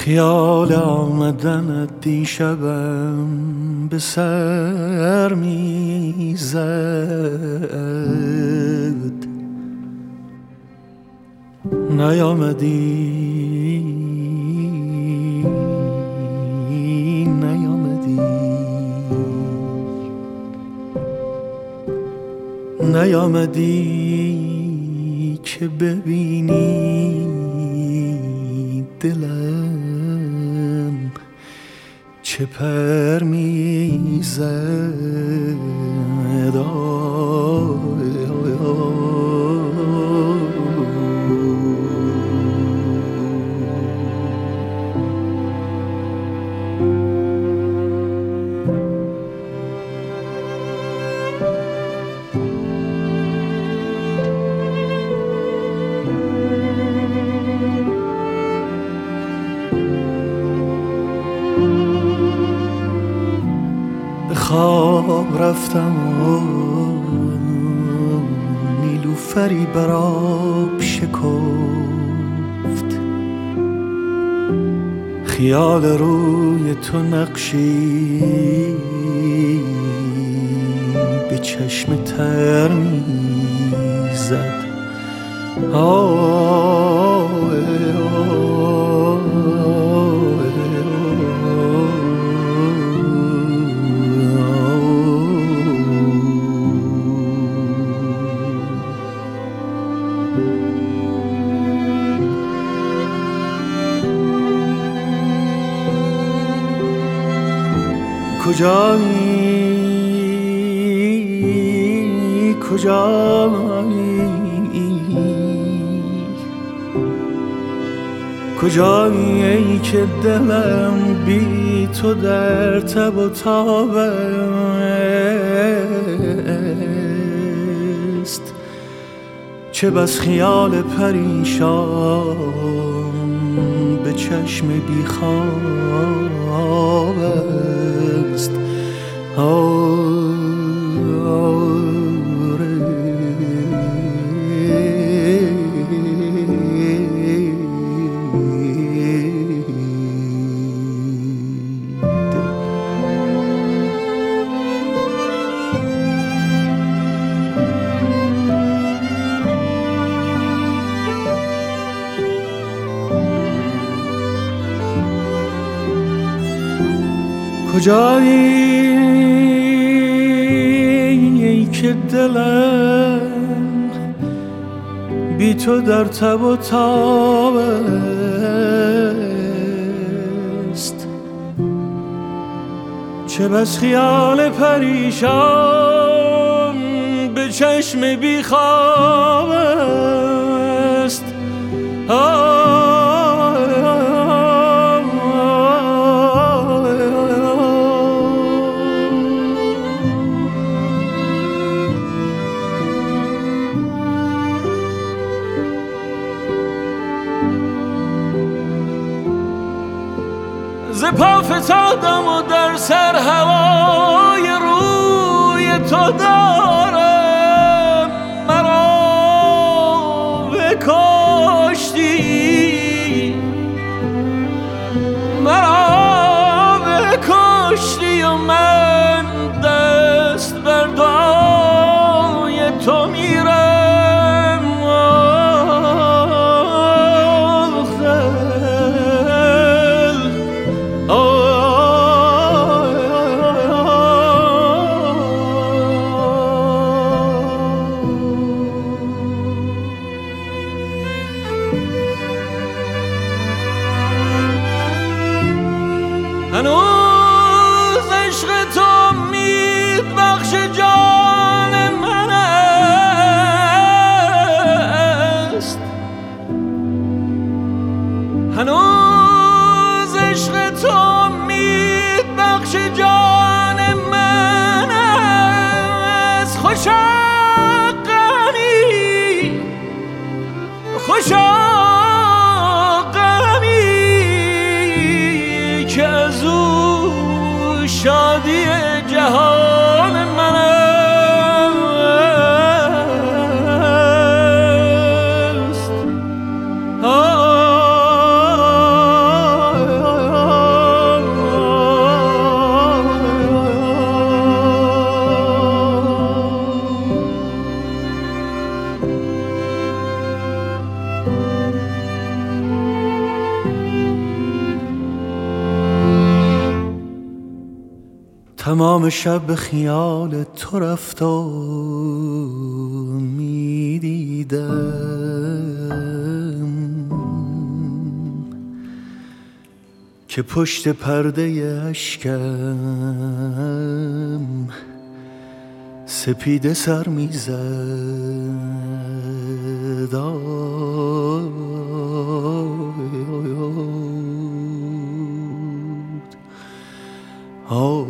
خیال آمدنت دیشبم به سر میزد، نیامدی نیامدی که ببینی دلم چه پر میزد. خواب رفتم و نیلوفری بر آب شکفت، خیال روی تو نقشی به چشم تر میزد. کجایی ای که دلم بی تو در تب و تاب است، چه بس خیال پریشان به چشم بی خواب است. کجایی که دلم بی تو در تب و تاب است، چه بس خیال پریشان به چشم بی خواب است. ز پا فتادم و در سر هوای روی تو دارم، مرا بکشتی و من دست بر دعای تو میرم. تمام شب به خیال تو رفت و میدیدم که پشت پرده اشکم سپیده سر میزد. آه